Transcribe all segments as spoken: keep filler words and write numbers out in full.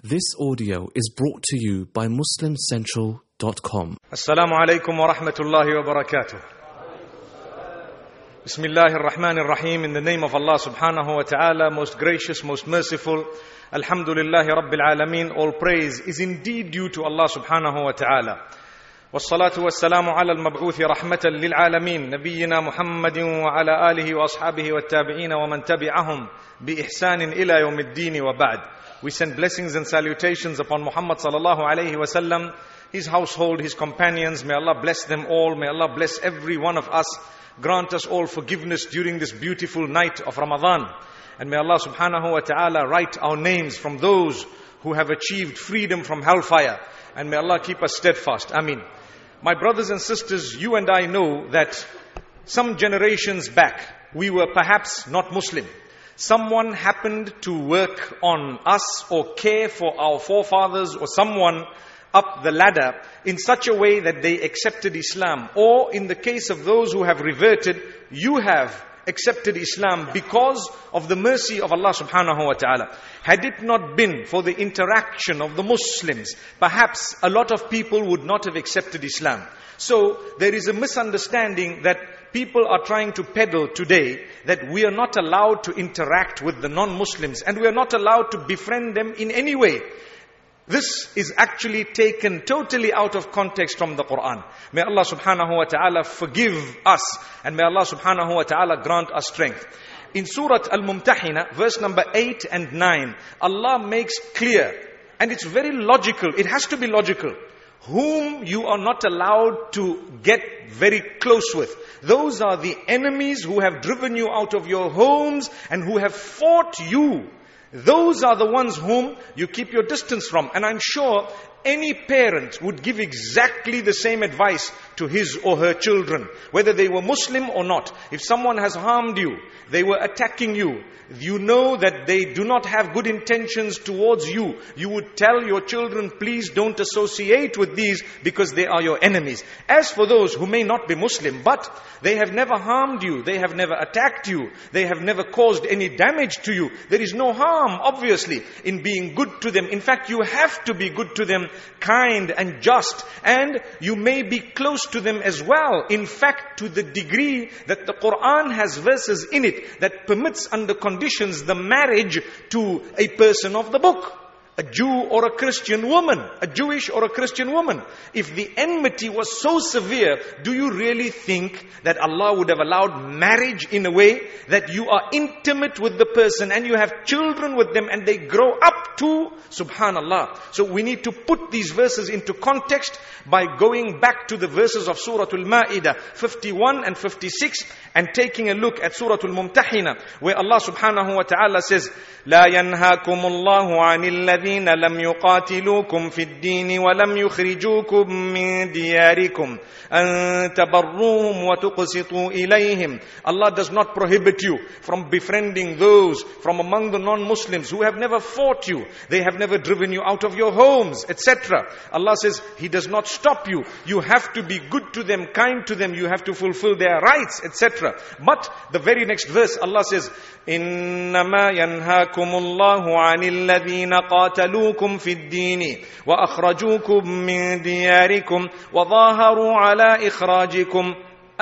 This audio is brought to you by Muslim Central dot com. Assalamu alaikum wa rahmatullahi wa barakatuh. Bismillahir Rahmanir Rahim. In the name of Allah subhanahu wa ta'ala, most gracious, most merciful. Alhamdulillahi Rabbil Alameen. All praise is indeed due to Allah subhanahu wa ta'ala. والصلاة والسلام على المبعوث رحمة للعالمين نبينا محمد وعلى آله وأصحابه والتابعين ومن تبعهم بإحسان إلى يوم الدين وبعد. We send blessings and salutations upon Muhammad sallallahu alayhi wa sallam, his household, his companions. May Allah bless them all. May Allah bless every one of us. Grant us all forgiveness during this beautiful night of Ramadan. And may Allah subhanahu wa ta'ala write our names from those who have achieved freedom from hellfire. And may Allah keep us steadfast. Ameen. My brothers and sisters, you and I know that some generations back, we were perhaps not Muslim. Someone happened to work on us or care for our forefathers or someone up the ladder in such a way that they accepted Islam. Or in the case of those who have reverted, you have accepted Islam because of the mercy of Allah subhanahu wa ta'ala. Had it not been for the interaction of the Muslims, perhaps a lot of people would not have accepted Islam. So there is a misunderstanding that people are trying to peddle today, that we are not allowed to interact with the non-Muslims and we are not allowed to befriend them in any way. This is actually taken totally out of context from the Quran. May Allah subhanahu wa ta'ala forgive us and may Allah subhanahu wa ta'ala grant us strength. In Surah Al-Mumtahina, verse number eight and nine, Allah makes clear, and it's very logical, it has to be logical, whom you are not allowed to get very close with. Those are the enemies who have driven you out of your homes and who have fought you. Those are the ones whom you keep your distance from. And I'm sure any parent would give exactly the same advice to his or her children, whether they were Muslim or not. If someone has harmed you, they were attacking you, you know that they do not have good intentions towards you, you would tell your children, please don't associate with these because they are your enemies. As for those who may not be Muslim, but they have never harmed you, they have never attacked you, they have never caused any damage to you, there is no harm, obviously, in being good to them. In fact, you have to be good to them, kind and just, and you may be close to them as well. In fact, to the degree that the Quran has verses in it that permits under conditions the marriage to a person of the book. A Jew or a Christian woman, a Jewish or a Christian woman. If the enmity was so severe, do you really think that Allah would have allowed marriage in a way that you are intimate with the person and you have children with them and they grow up to, subhanallah. So we need to put these verses into context by going back to the verses of Surah Al-Ma'idah fifty-one and fifty-six and taking a look at Surah Al-Mumtahina where Allah subhanahu wa ta'ala says, لا ينهاكم الله عن الذين لم يقاتلوكم في الدين ولم يخرجوكم من دياركم أن تبروهم وتقسطوا إليهم. Allah does not prohibit you from befriending those from among the non-Muslims who have never fought you, they have never driven you out of your homes, et cetera. Allah says He does not stop you. You have to be good to them, kind to them, you have to fulfill their rights, et cetera. But the very next verse, Allah says, إنما ينهاكم الله عن الذين قاتلوكم في الدين وأخرجوكم من دياركم وظاهروا على إخراجكم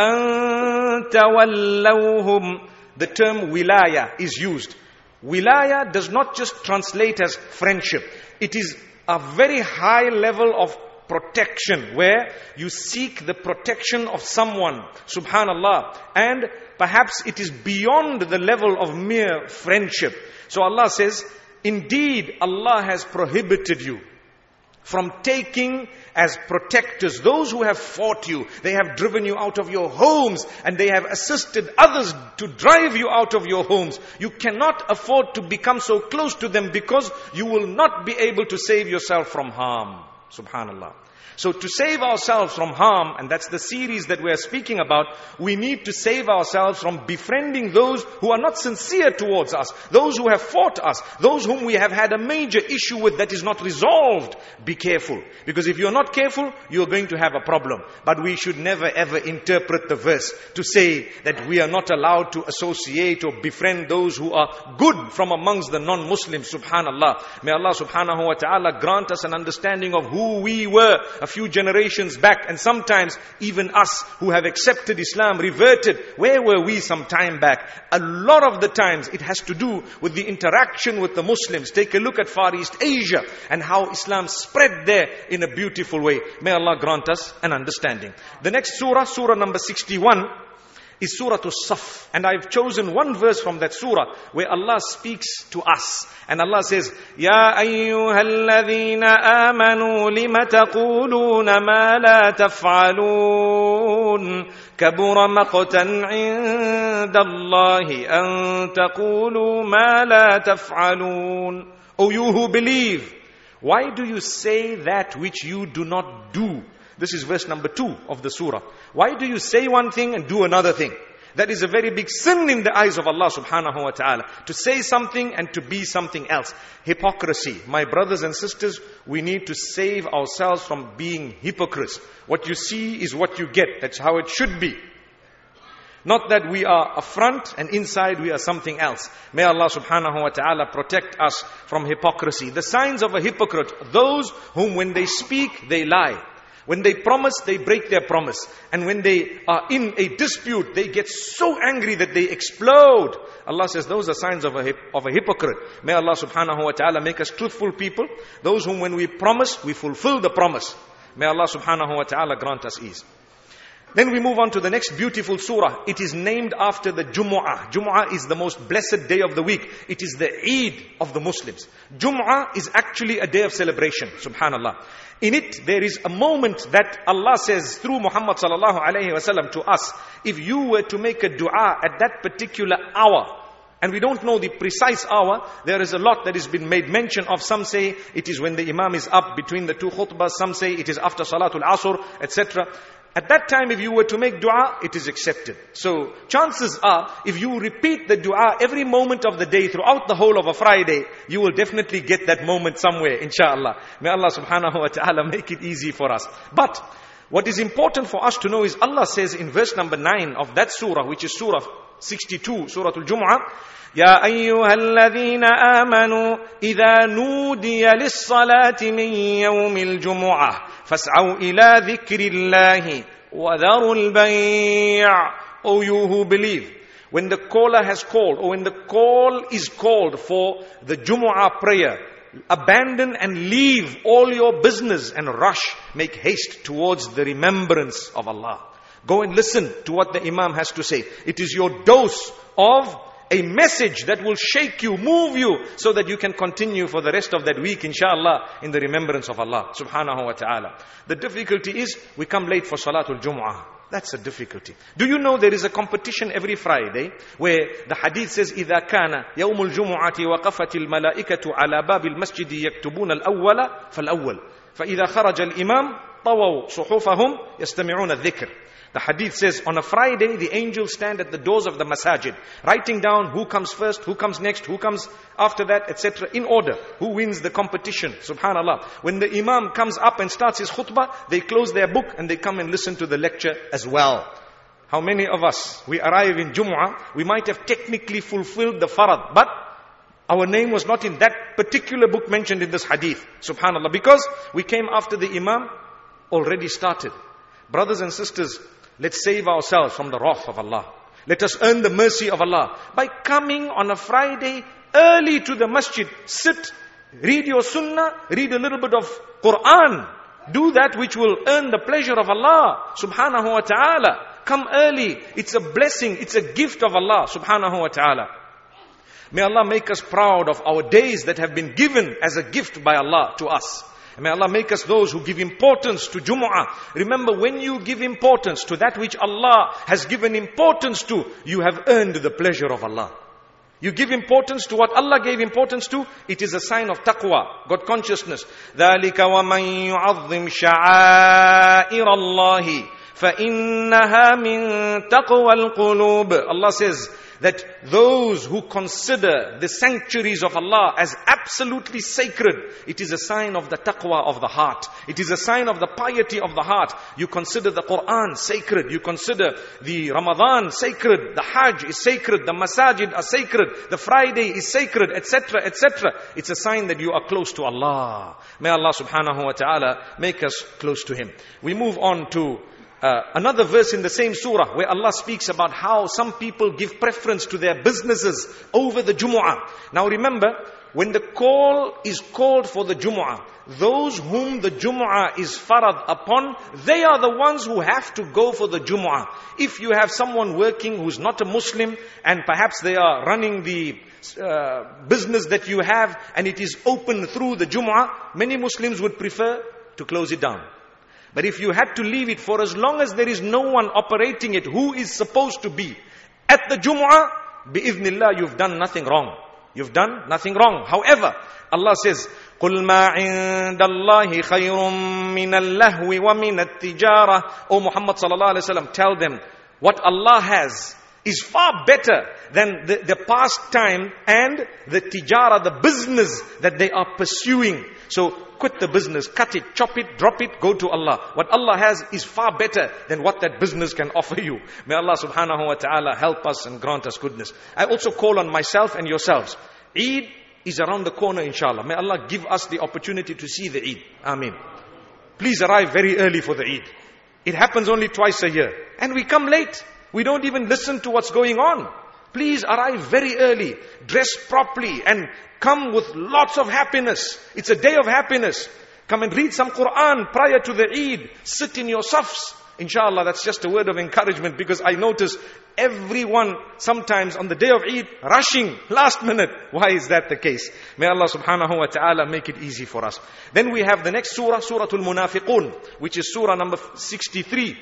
أن تولوهم. The term wilaya is used. Wilaya does not just translate as friendship. It is a very high level of protection where you seek the protection of someone, subhanallah, and perhaps it is beyond the level of mere friendship. So Allah says, indeed Allah has prohibited you from taking as protectors those who have fought you, they have driven you out of your homes and they have assisted others to drive you out of your homes. You cannot afford to become so close to them because you will not be able to save yourself from harm. Subhanallah. So to save ourselves from harm, and that's the series that we are speaking about, we need to save ourselves from befriending those who are not sincere towards us, those who have fought us, those whom we have had a major issue with that is not resolved. Be careful. Because if you're not careful, you're going to have a problem. But we should never ever interpret the verse to say that we are not allowed to associate or befriend those who are good from amongst the non-Muslims. Subhanallah. May Allah subhanahu wa ta'ala grant us an understanding of who we were a few generations back, and sometimes even us who have accepted Islam, reverted. Where were we some time back? A lot of the times it has to do with the interaction with the Muslims. Take a look at Far East Asia and how Islam spread there in a beautiful way. May Allah grant us an understanding. The next surah, surah number sixty-one, is Surah As-Saff. And I've chosen one verse from that surah where Allah speaks to us. And Allah says, Ya ayyuhalladhina amanu lima taquluna ma la taf'alun kabura maqtan inda Allahi an taqulu ma la taf'alun. O you who believe, why do you say that which you do not do? This is verse number two of the surah. Why do you say one thing and do another thing? That is a very big sin in the eyes of Allah subhanahu wa ta'ala. To say something and to be something else. Hypocrisy. My brothers and sisters, we need to save ourselves from being hypocrites. What you see is what you get. That's how it should be. Not that we are a front and inside we are something else. May Allah subhanahu wa ta'ala protect us from hypocrisy. The signs of a hypocrite, those whom when they speak, they lie. When they promise, they break their promise. And when they are in a dispute, they get so angry that they explode. Allah says those are signs of a, hip, of a hypocrite. May Allah subhanahu wa ta'ala make us truthful people. Those whom when we promise, we fulfill the promise. May Allah subhanahu wa ta'ala grant us ease. Then we move on to the next beautiful surah. It is named after the Jumu'ah. Jumu'ah is the most blessed day of the week. It is the Eid of the Muslims. Jumu'ah is actually a day of celebration. Subhanallah. In it, there is a moment that Allah says through Muhammad sallallahu alayhi wa sallam to us, if you were to make a dua at that particular hour, and we don't know the precise hour, there is a lot that has been made mention of. Some say it is when the Imam is up between the two khutbahs. Some say it is after Salatul Asr, et cetera. At that time, if you were to make dua, it is accepted. So, chances are, if you repeat the dua every moment of the day throughout the whole of a Friday, you will definitely get that moment somewhere, inshallah. May Allah subhanahu wa ta'ala make it easy for us. But, what is important for us to know is Allah says in verse number nine of that surah, which is surah sixty-two, Surah Al-Jumu'ah, يا أيها الذين آمنوا إذا نودي للصلاة من يوم الجمعة فاسعوا إلى ذكر الله وذروا البيع. O you who believe, when the caller has called, or when the call is called for the Jumu'ah prayer, abandon and leave all your business and rush, make haste towards the remembrance of Allah. Go and listen to what the Imam has to say. It is your dose of a message that will shake you, move you, so that you can continue for the rest of that week, inshallah, in the remembrance of Allah subhanahu wa ta'ala. The difficulty is, we come late for Salatul Jumu'ah. That's a difficulty. Do you know there is a competition every Friday where the hadith says, إِذَا كَانَ يَوْمُ الْجُمُعَةِ وَقَفَتِ الْمَلَائِكَةُ عَلَى بَابِ الْمَسْجِدِ يَكْتُبُونَ الْأَوَّلَ فَالْأَوَّلِ فَإِذَا خَرَجَ الْإِمَامِ طَوَوْا صُحُوفَهُمْ يَسْتَمِعُونَ الذِّكْرِ. The hadith says, on a Friday, the angels stand at the doors of the masajid, writing down who comes first, who comes next, who comes after that, et cetera, in order. Who wins the competition, subhanallah. When the imam comes up and starts his khutbah, they close their book and they come and listen to the lecture as well. How many of us, we arrive in Jumu'ah, we might have technically fulfilled the farad, but our name was not in that particular book mentioned in this hadith, subhanallah, because we came after the imam already started. Brothers and sisters, let's save ourselves from the wrath of Allah. Let us earn the mercy of Allah by coming on a Friday early to the masjid. Sit, read your sunnah, read a little bit of Quran. Do that which will earn the pleasure of Allah subhanahu wa ta'ala. Come early. It's a blessing. It's a gift of Allah subhanahu wa ta'ala. May Allah make us proud of our days that have been given as a gift by Allah to us. May Allah make us those who give importance to Jumu'ah. Remember, when you give importance to that which Allah has given importance to, you have earned the pleasure of Allah. You give importance to what Allah gave importance to, it is a sign of taqwa, God consciousness. ذَلِكَ وَمَنْ يُعَظِّمْ شَعَائِرَ اللَّهِ فَإِنَّهَا مِن تَقْوَى الْقُلُوبِ. Allah says that those who consider the sanctuaries of Allah as absolutely sacred, it is a sign of the taqwa of the heart. It is a sign of the piety of the heart. You consider the Quran sacred. You consider the Ramadan sacred. The Hajj is sacred. The Masajid are sacred. The Friday is sacred, et cetera, et cetera. It's a sign that you are close to Allah. May Allah subhanahu wa ta'ala make us close to Him. We move on to Uh, another verse in the same surah where Allah speaks about how some people give preference to their businesses over the Jumu'ah. Now remember, when the call is called for the Jumu'ah, those whom the Jumu'ah is farad upon, they are the ones who have to go for the Jumu'ah. If you have someone working who's not a Muslim and perhaps they are running the uh, business that you have and it is open through the Jumu'ah, many Muslims would prefer to close it down. But if you had to leave it for as long as there is no one operating it who is supposed to be at the Jumu'ah, bi'idhnillah, you've done nothing wrong. You've done nothing wrong. However, Allah says, قُلْ مَا عِنْدَ اللَّهِ خَيْرٌ مِّنَ اللَّهْوِ وَمِنَ التِّجَارَةِ. O Muhammad sallallahu alaihi wasallam, tell them, what Allah has is far better than the, the pastime and the tijara, the business that they are pursuing. So quit the business, cut it, chop it, drop it, go to Allah. What Allah has is far better than what that business can offer you. May Allah subhanahu wa ta'ala help us and grant us goodness. I also call on myself and yourselves. Eid is around the corner, inshallah. May Allah give us the opportunity to see the Eid. Ameen. Please arrive very early for the Eid. It happens only twice a year. And we come late. We don't even listen to what's going on. Please arrive very early, dress properly and come with lots of happiness. It's a day of happiness. Come and read some Quran prior to the Eid. Sit in your safs. Inshallah, that's just a word of encouragement because I notice everyone sometimes on the day of Eid rushing last minute. Why is that the case? May Allah subhanahu wa ta'ala make it easy for us. Then we have the next surah, Suratul Munafiqun, which is surah number sixty-three.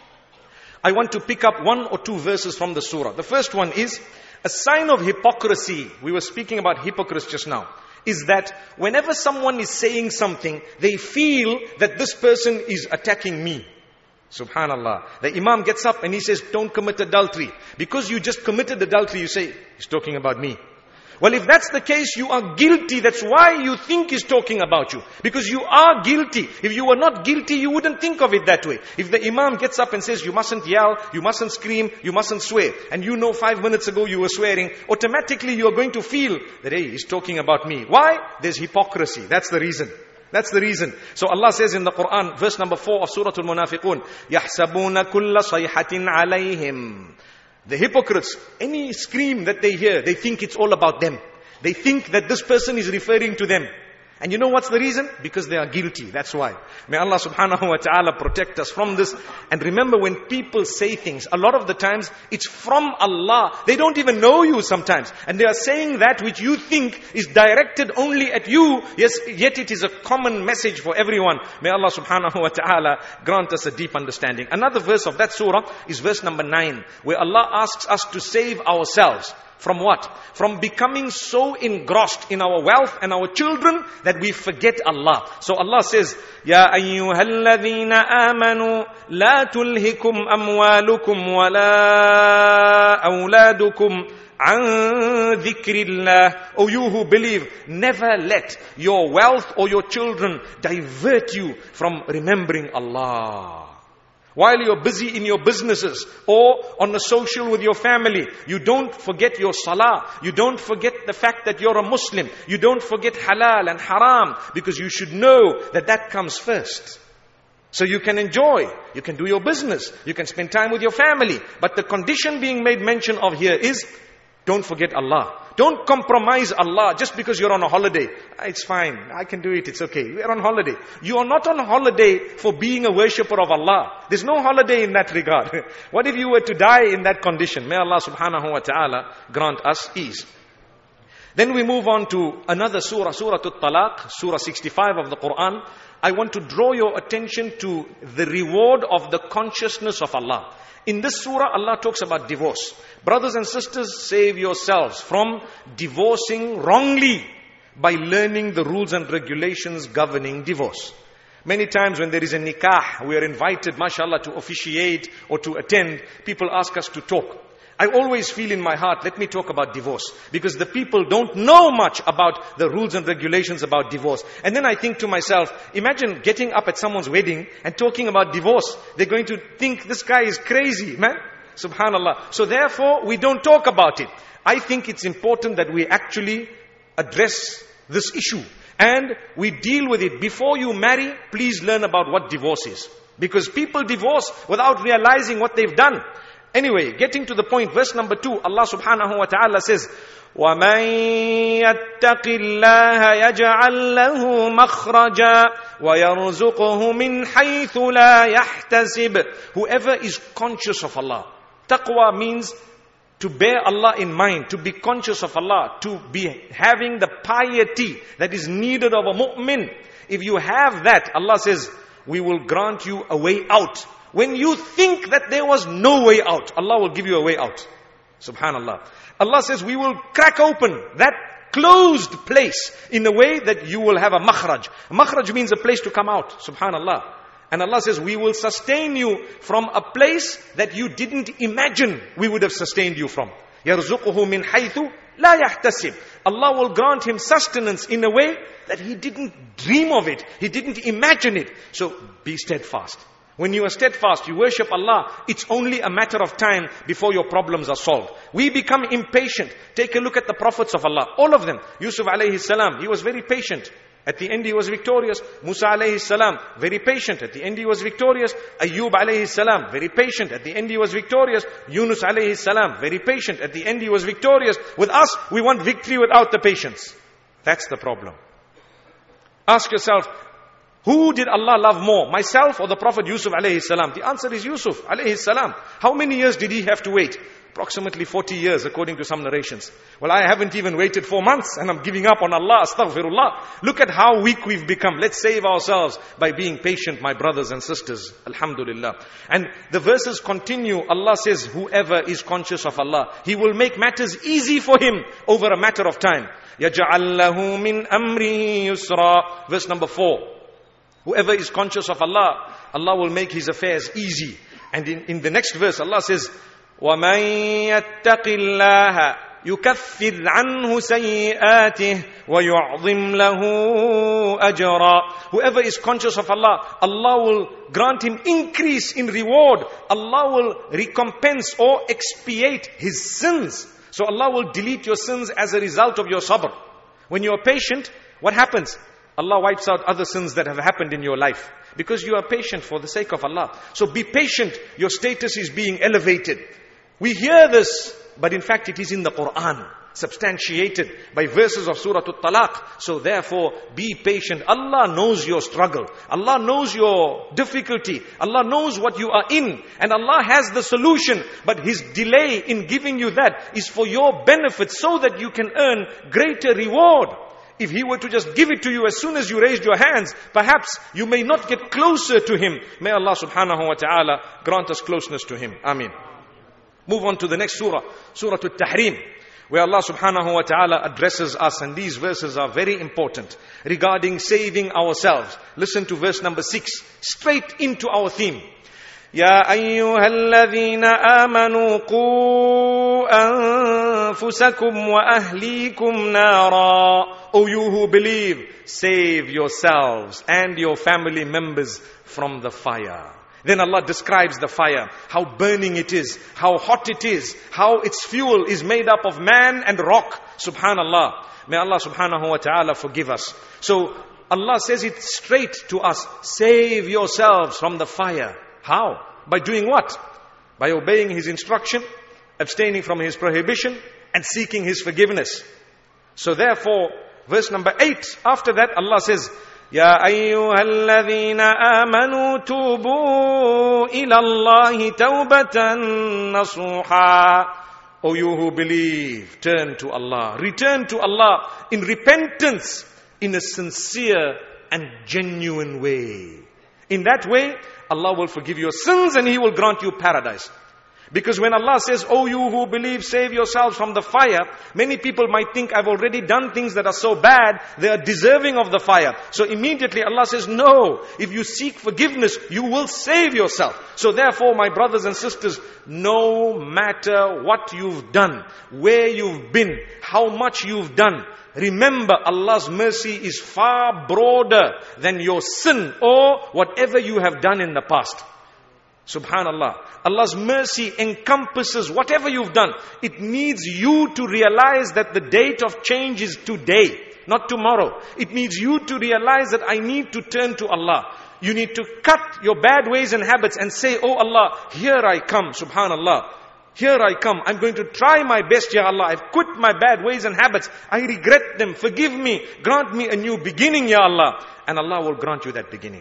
I want to pick up one or two verses from the surah. The first one is, a sign of hypocrisy, we were speaking about hypocrites just now, is that whenever someone is saying something, they feel that this person is attacking me. Subhanallah. The Imam gets up and he says, don't commit adultery. Because you just committed adultery, you say, he's talking about me. Well, if that's the case, you are guilty. That's why you think he's talking about you. Because you are guilty. If you were not guilty, you wouldn't think of it that way. If the Imam gets up and says, you mustn't yell, you mustn't scream, you mustn't swear, and you know five minutes ago you were swearing, automatically you are going to feel that, hey, he's talking about me. Why? There's hypocrisy. That's the reason. That's the reason. So Allah says in the Quran, verse number four of Surah Al-Munafiqun, يَحْسَبُونَ كُلَّ صَيْحَةٍ عَلَيْهِمْ. The hypocrites, any scream that they hear, they think it's all about them. They think that this person is referring to them. And you know what's the reason? Because they are guilty. That's why. May Allah subhanahu wa ta'ala protect us from this. And remember, when people say things, a lot of the times, it's from Allah. They don't even know you sometimes. And they are saying that which you think is directed only at you. Yes, yet it is a common message for everyone. May Allah subhanahu wa ta'ala grant us a deep understanding. Another verse of that surah is verse number nine, where Allah asks us to save ourselves. From what? From becoming so engrossed in our wealth and our children that we forget Allah. So Allah says, Ya ayyuhalladhina amanu la tulhikum amwalukum wa la awladukum an dhikrillah. O you who believe, never let your wealth or your children divert you from remembering Allah. While you're busy in your businesses or on the social with your family, you don't forget your salah. You don't forget the fact that you're a Muslim. You don't forget halal and haram, because you should know that that comes first. So you can enjoy, you can do your business, you can spend time with your family. But the condition being made mention of here is, don't forget Allah. Don't compromise Allah just because you're on a holiday. It's fine. I can do it. It's okay. We're on holiday. You are not on holiday for being a worshipper of Allah. There's no holiday in that regard. What if you were to die in that condition? May Allah subhanahu wa ta'ala grant us ease. Then we move on to another surah, Surah At-Talaq, Surah sixty-five of the Quran. I want to draw your attention to the reward of the consciousness of Allah. In this surah, Allah talks about divorce. Brothers and sisters, save yourselves from divorcing wrongly by learning the rules and regulations governing divorce. Many times when there is a nikah, we are invited, mashallah, to officiate or to attend. People ask us to talk. I always feel in my heart, let me talk about divorce. Because the people don't know much about the rules and regulations about divorce. And then I think to myself, imagine getting up at someone's wedding and talking about divorce. They're going to think this guy is crazy, man. Subhanallah. So therefore, we don't talk about it. I think it's important that we actually address this issue. And we deal with it. Before you marry, please learn about what divorce is. Because people divorce without realizing what they've done. Anyway, getting to the point, verse number two, Allah subhanahu wa ta'ala says, وَمَن يَتَّقِ اللَّهَ يَجْعَلْ لَهُ مَخْرَجًا وَيَرْزُقْهُ مِنْ حَيْثُ لَا يَحْتَسِبُ. Whoever is conscious of Allah. Taqwa means to bear Allah in mind, to be conscious of Allah, to be having the piety that is needed of a mu'min. If you have that, Allah says, we will grant you a way out. When you think that there was no way out, Allah will give you a way out. Subhanallah. Allah says, we will crack open that closed place in a way that you will have a makhraj. Makhraj means a place to come out. Subhanallah. And Allah says, we will sustain you from a place that you didn't imagine we would have sustained you from. يَرْزُقُهُ مِنْ حَيْثُ لَا يَحْتَسِبُ. Allah will grant him sustenance in a way that he didn't dream of it. He didn't imagine it. So be steadfast. When you are steadfast, you worship Allah, it's only a matter of time before your problems are solved. We become impatient. Take a look at the prophets of Allah. All of them. Yusuf alayhi salam, he was very patient. At the end he was victorious. Musa alayhi salam, very patient. At the end he was victorious. Ayyub alayhi salam, very patient. At the end he was victorious. Yunus alayhi salam, very patient. At the end he was victorious. With us, we want victory without the patience. That's the problem. Ask yourself, who did Allah love more? Myself or the Prophet Yusuf alayhi salam? The answer is Yusuf alayhi salam. How many years did he have to wait? Approximately forty years according to some narrations. Well, I haven't even waited four months and I'm giving up on Allah. Astaghfirullah. Look at how weak we've become. Let's save ourselves by being patient, my brothers and sisters. Alhamdulillah. And the verses continue. Allah says, whoever is conscious of Allah, He will make matters easy for him over a matter of time. يَجْعَلْ لَهُ مِنْ أَمْرِهِ يُسْرًا. Verse number four. Whoever is conscious of Allah, Allah will make his affairs easy. And in, in the next verse, Allah says, وَمَن يَتَّقِ اللَّهَ يُكَفِّرْ عَنْهُ سَيِّئَاتِهِ وَيُعْظِمْ لَهُ أَجْرًا. Whoever is conscious of Allah, Allah will grant him increase in reward. Allah will recompense or expiate his sins. So Allah will delete your sins as a result of your sabr. When you are patient, what happens? Allah wipes out other sins that have happened in your life. Because you are patient for the sake of Allah. So be patient. Your status is being elevated. We hear this, but in fact it is in the Quran. Substantiated by verses of Surah At-Talaq. So therefore, be patient. Allah knows your struggle. Allah knows your difficulty. Allah knows what you are in. And Allah has the solution. But His delay in giving you that is for your benefit so that you can earn greater reward. If He were to just give it to you as soon as you raised your hands, perhaps you may not get closer to Him. May Allah subhanahu wa ta'ala grant us closeness to Him. Ameen. Move on to the next surah, Surah At-Tahrim, where Allah subhanahu wa ta'ala addresses us, and these verses are very important regarding saving ourselves. Listen to verse number six, straight into our theme. يا أيها الذين آمنوا قوا أنفسكم وأهليكم نارا. O you who believe, save yourselves and your family members from the fire. Then Allah describes the fire, how burning it is, how hot it is, how its fuel is made up of man and rock. Subhanallah. May Allah subhanahu wa ta'ala forgive us. So Allah says it straight to us, save yourselves from the fire. How? By doing what? By obeying His instruction, abstaining from His prohibition, and seeking His forgiveness. So therefore, verse number eight, after that Allah says, يَا أَيُّهَا الَّذِينَ آمَنُوا تُوبُوا إِلَى اللَّهِ تَوْبَةً نَصُوحًا. O you who believe, turn to Allah. Return to Allah in repentance, in a sincere and genuine way. In that way, Allah will forgive your sins and He will grant you paradise. Because when Allah says, "O you who believe, save yourselves from the fire," many people might think, "I've already done things that are so bad, they are deserving of the fire." So immediately Allah says, "No, if you seek forgiveness, you will save yourself." So therefore, my brothers and sisters, no matter what you've done, where you've been, how much you've done, remember Allah's mercy is far broader than your sin or whatever you have done in the past. Subhanallah. Allah's mercy encompasses whatever you've done. It needs you to realize that the date of change is today, not tomorrow. It needs you to realize that I need to turn to Allah. You need to cut your bad ways and habits and say, "Oh Allah, here I come." Subhanallah. Here I come. I'm going to try my best, Ya Allah. I've quit my bad ways and habits. I regret them. Forgive me. Grant me a new beginning, Ya Allah. And Allah will grant you that beginning.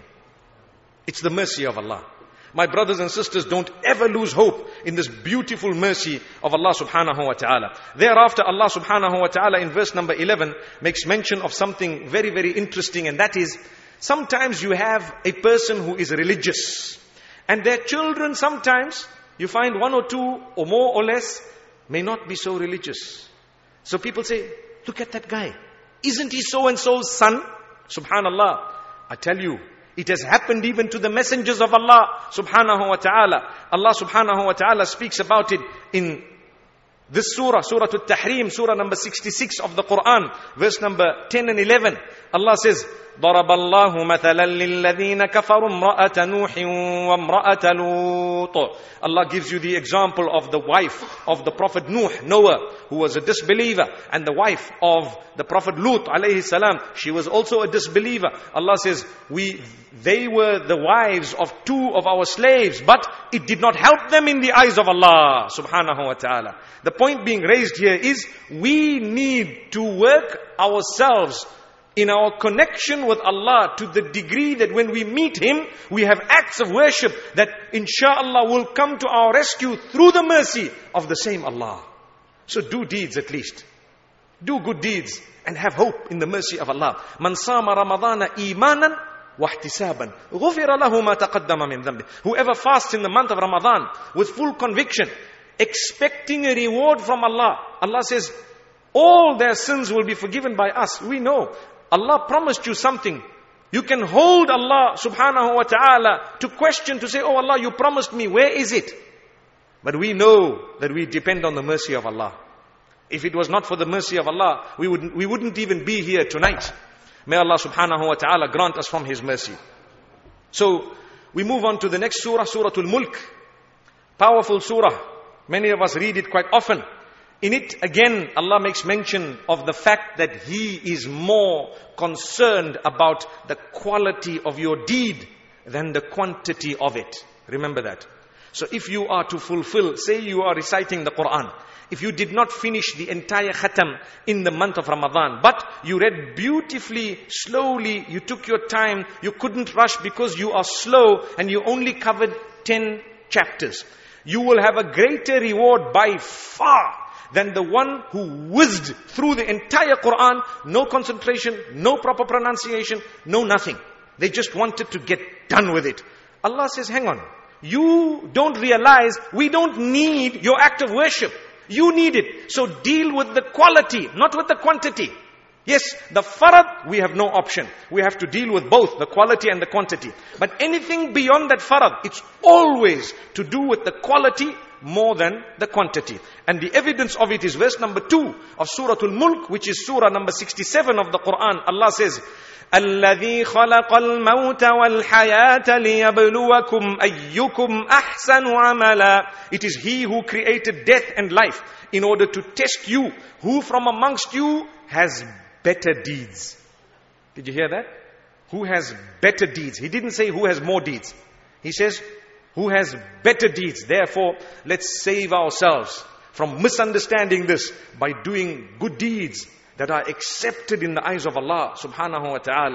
It's the mercy of Allah. My brothers and sisters, don't ever lose hope in this beautiful mercy of Allah subhanahu wa ta'ala. Thereafter, Allah subhanahu wa ta'ala in verse number eleven makes mention of something very, very interesting, and that is, sometimes you have a person who is religious, and their children sometimes, you find one or two or more or less, may not be so religious. So people say, "Look at that guy. Isn't he so-and-so's son?" Subhanallah. I tell you, it has happened even to the messengers of Allah subhanahu wa ta'ala. Allah subhanahu wa ta'ala speaks about it in this surah, Surah At-Tahrim, surah number sixty-six of the Quran, verse number ten and eleven. Allah says, ضرب الله مثلا للذين كفروا امرأة نوح وامرأة لوط. Allah gives you the example of the wife of the Prophet Nuh, Noah, who was a disbeliever, and the wife of the Prophet Lut alayhi salam, she was also a disbeliever. Allah says, we, they were the wives of two of our slaves, but it did not help them in the eyes of Allah subhanahu wa ta'ala. The point being raised here is, we need to work ourselves in our connection with Allah to the degree that when we meet Him, we have acts of worship that inshallah will come to our rescue through the mercy of the same Allah. So do deeds at least. Do good deeds and have hope in the mercy of Allah. Man sama Ramadana imanan wahtisaban ghufira lahu ma taqaddama min dhanbi. Whoever fasts in the month of Ramadan with full conviction, expecting a reward from Allah, Allah says, all their sins will be forgiven by us. We know Allah promised you something. You can hold Allah subhanahu wa ta'ala to question, to say, "Oh Allah, you promised me, where is it?" But we know that we depend on the mercy of Allah. If it was not for the mercy of Allah, we wouldn't, we wouldn't even be here tonight. May Allah subhanahu wa ta'ala grant us from His mercy. So, we move on to the next surah, Suratul Mulk. Powerful surah. Many of us read it quite often. In it, again, Allah makes mention of the fact that He is more concerned about the quality of your deed than the quantity of it. Remember that. So if you are to fulfill, say you are reciting the Quran, if you did not finish the entire khatam in the month of Ramadan, but you read beautifully, slowly, you took your time, you couldn't rush because you are slow, and you only covered ten chapters, you will have a greater reward by far than the one who whizzed through the entire Quran, no concentration, no proper pronunciation, no nothing. They just wanted to get done with it. Allah says, hang on. You don't realize we don't need your act of worship. You need it. So deal with the quality, not with the quantity. Yes, the farad, we have no option. We have to deal with both, the quality and the quantity. But anything beyond that farad, it's always to do with the quality more than the quantity. And the evidence of it is verse number two of Suratul Mulk, which is surah number sixty-seven of the Quran. Allah says, الَّذِي خَلَقَ الْمَوْتَ وَالْحَيَاةَ لِيَبْلُوَكُمْ أَيُّكُمْ أَحْسَنُ عَمَلًا. It is He who created death and life in order to test you, who from amongst you has better deeds. Did you hear that? Who has better deeds? He didn't say who has more deeds. He says, who has better deeds. Therefore, let's save ourselves from misunderstanding this by doing good deeds that are accepted in the eyes of Allah subhanahu wa ta'ala.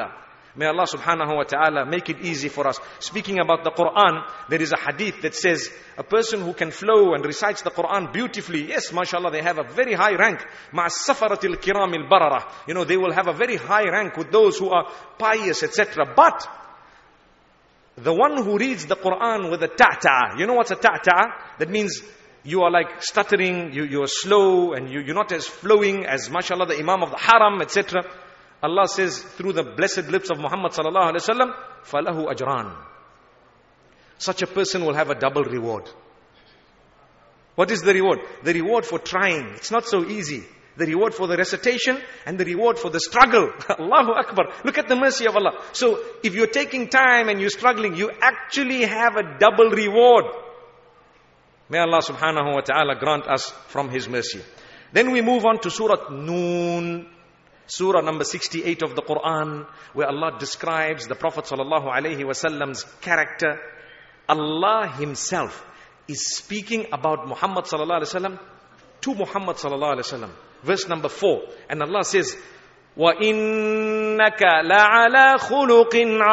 May Allah subhanahu wa ta'ala make it easy for us. Speaking about the Quran, there is a hadith that says, a person who can flow and recites the Quran beautifully, yes, mashallah, they have a very high rank. Ma'as safaratil kiramil barara. You know, they will have a very high rank with those who are pious, et cetera. But, the one who reads the Quran with a ta'ta'a, you know what's a ta'ta'a? That means you are like stuttering, you, you are slow, and you, you're not as flowing as, mashallah, the Imam of the Haram, et cetera. Allah says through the blessed lips of Muhammad sallallahu alaihi wasallam, "Falahu ajran." Such a person will have a double reward. What is the reward? The reward for trying. It's not so easy. The reward for the recitation and the reward for the struggle. Allahu Akbar. Look at the mercy of Allah. So, if you're taking time and you're struggling, you actually have a double reward. May Allah subhanahu wa ta'ala grant us from His mercy. Then we move on to Surah Noon, Surah number sixty-eight of the Quran, where Allah describes the Prophet sallallahu alaihi wasallam's character. Allah Himself is speaking about Muhammad sallallahu alaihi wasallam to Muhammad sallallahu alaihi wasallam. Verse number four. And Allah says, وَإِنَّكَ لَعَلَى خُلُقٍ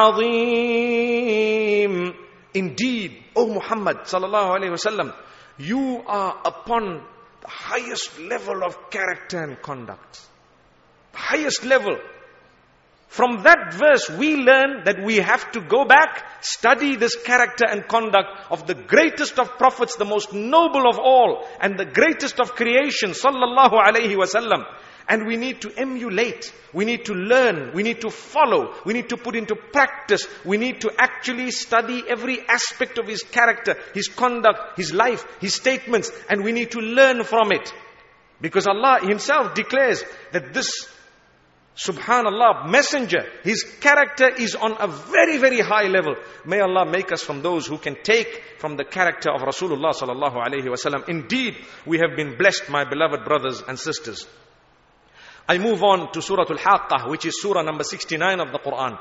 عَظِيمٍ. Indeed, O Muhammad sallallahu alaihi wasallam, you are upon the highest level of character and conduct. The highest level. From that verse, we learn that we have to go back, study this character and conduct of the greatest of prophets, the most noble of all, and the greatest of creation, sallallahu alaihi wasallam. And we need to emulate, we need to learn, we need to follow, we need to put into practice, we need to actually study every aspect of his character, his conduct, his life, his statements, and we need to learn from it. Because Allah Himself declares that this Subhanallah, messenger, his character is on a very, very high level. May Allah make us from those who can take from the character of Rasulullah sallallahu alaihi wasallam. Indeed, we have been blessed, my beloved brothers and sisters. I move on to Surah Al-Haqqah, which is Surah number sixty-nine of the Quran.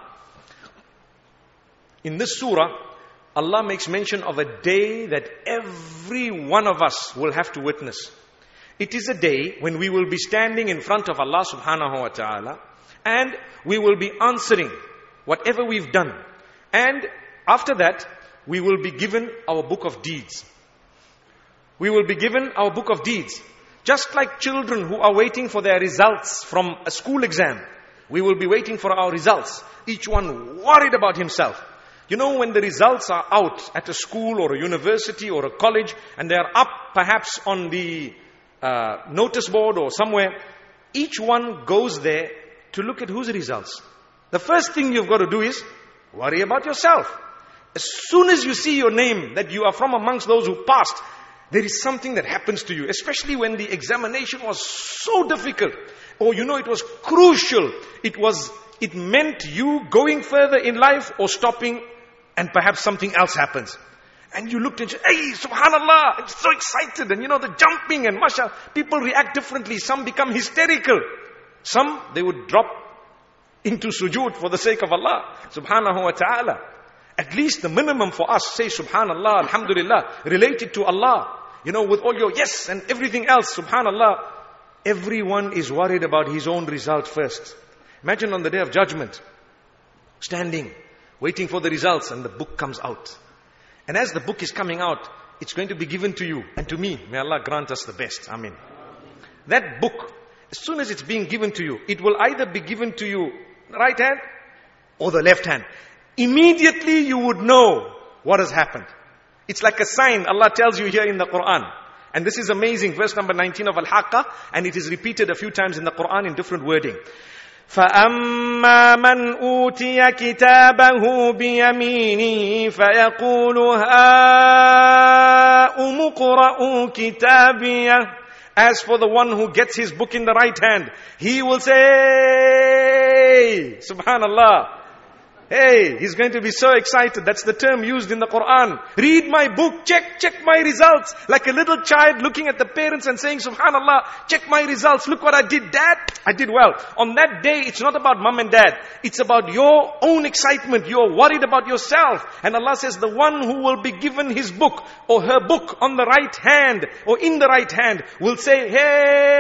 In this Surah, Allah makes mention of a day that every one of us will have to witness. It is a day when we will be standing in front of Allah subhanahu wa ta'ala, and we will be answering whatever we've done. And after that, we will be given our book of deeds. We will be given our book of deeds. Just like children who are waiting for their results from a school exam, we will be waiting for our results. Each one worried about himself. You know, when the results are out at a school or a university or a college, and they are up perhaps on the Uh, notice board or somewhere, each one goes there to look at whose results. The first thing you've got to do is worry about yourself. As soon as you see your name, that you are from amongst those who passed, there is something that happens to you, especially when the examination was so difficult, or you know it was crucial. It was, it meant you going further in life or stopping, and perhaps something else happens. And you looked and said, hey, subhanallah, I'm so excited. And you know, the jumping and mashallah, people react differently. Some become hysterical. Some, they would drop into sujood for the sake of Allah, subhanahu wa ta'ala. At least the minimum for us, say subhanallah, alhamdulillah, related to Allah. You know, with all your yes and everything else, subhanallah. Everyone is worried about his own result first. Imagine on the day of judgment, standing, waiting for the results, and the book comes out. And as the book is coming out, it's going to be given to you and to me. May Allah grant us the best. Amen. That book, as soon as it's being given to you, it will either be given to you right hand or the left hand. Immediately you would know what has happened. It's like a sign Allah tells you here in the Quran. And this is amazing. Verse number nineteen of Al-Haqqah. And it is repeated a few times in the Quran in different wording. فَأَمَّا مَنْ أُوتِيَ كِتَابَهُ بِيَمِينِهِ فَيَقُولُ هَاؤُمُ اقْرَءُوا كِتَابِيَهْ. As for the one who gets his book in the right hand, he will say, Subhanallah. Hey, he's going to be so excited. That's the term used in the Quran. Read my book, check, check my results. Like a little child looking at the parents and saying, Subhanallah, check my results. Look what I did, Dad. I did well. On that day, it's not about mom and dad. It's about your own excitement. You're worried about yourself. And Allah says, the one who will be given his book or her book on the right hand or in the right hand will say,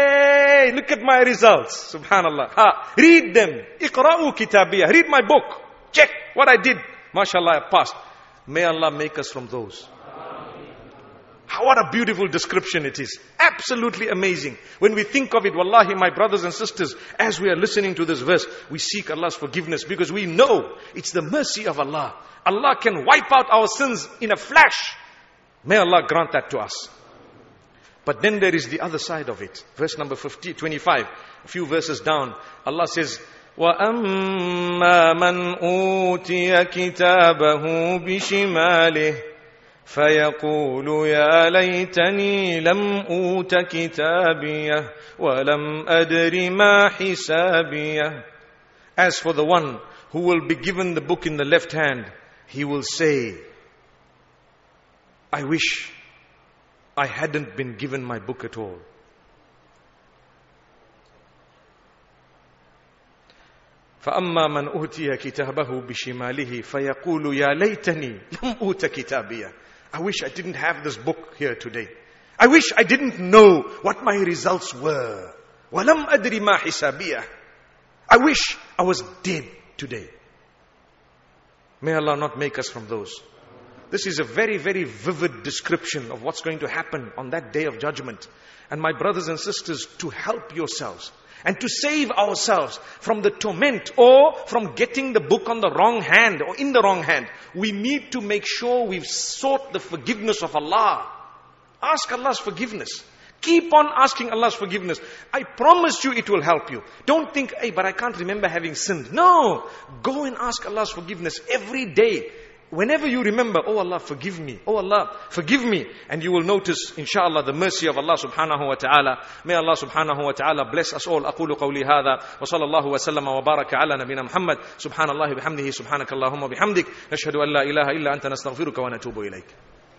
hey, look at my results. Subhanallah. Ha, read them. Iqra'u kitabiyah. Read my book. check what I did. MashaAllah, I passed. May Allah make us from those. What a beautiful description it is. Absolutely amazing. When we think of it, wallahi, my brothers and sisters, as we are listening to this verse, we seek Allah's forgiveness because we know it's the mercy of Allah. Allah can wipe out our sins in a flash. May Allah grant that to us. But then there is the other side of it. Verse number fifty, twenty-five, a few verses down, Allah says, وَأَمَّا مَنْ أُوتِيَ كِتَابَهُ بِشِمَالِهِ فَيَقُولُ يَا لَيْتَنِي لَمْ أُوتَ كِتَابِيَهْ وَلَمْ أَدْرِ مَا حِسَابِيَهْ. As for the one who will be given the book in the left hand, he will say, I wish I hadn't been given my book at all. فَأَمَّا مَنْ أُوتِيَ كِتَابَهُ بِشِمَالِهِ فَيَقُولُ يَا لَيْتَنِي لَمْ أُوتَ كِتَابِيَهْ. I wish I didn't have this book here today. I wish I didn't know what my results were. وَلَمْ أَدْرِ مَا حِسَابِيَهْ. I wish I was dead today. May Allah not make us from those. This is a very, very vivid description of what's going to happen on that day of judgment. And my brothers and sisters, to help yourselves and to save ourselves from the torment or from getting the book on the wrong hand or in the wrong hand, we need to make sure we've sought the forgiveness of Allah. Ask Allah's forgiveness. Keep on asking Allah's forgiveness. I promise you it will help you. Don't think, hey, but I can't remember having sinned. No. Go and ask Allah's forgiveness every day. Whenever you remember, oh Allah, forgive me. Oh Allah, forgive me. And you will notice, inshallah, the mercy of Allah subhanahu wa ta'ala. May Allah subhanahu wa ta'ala bless us all. أقول قولي هذا وصلى الله وسلم وبارك على نبينا محمد. سبحان الله بحمده سبحانك اللهم وبحمدك. نشهد أن لا إله إلا أنت نستغفرك ونتوب إليك.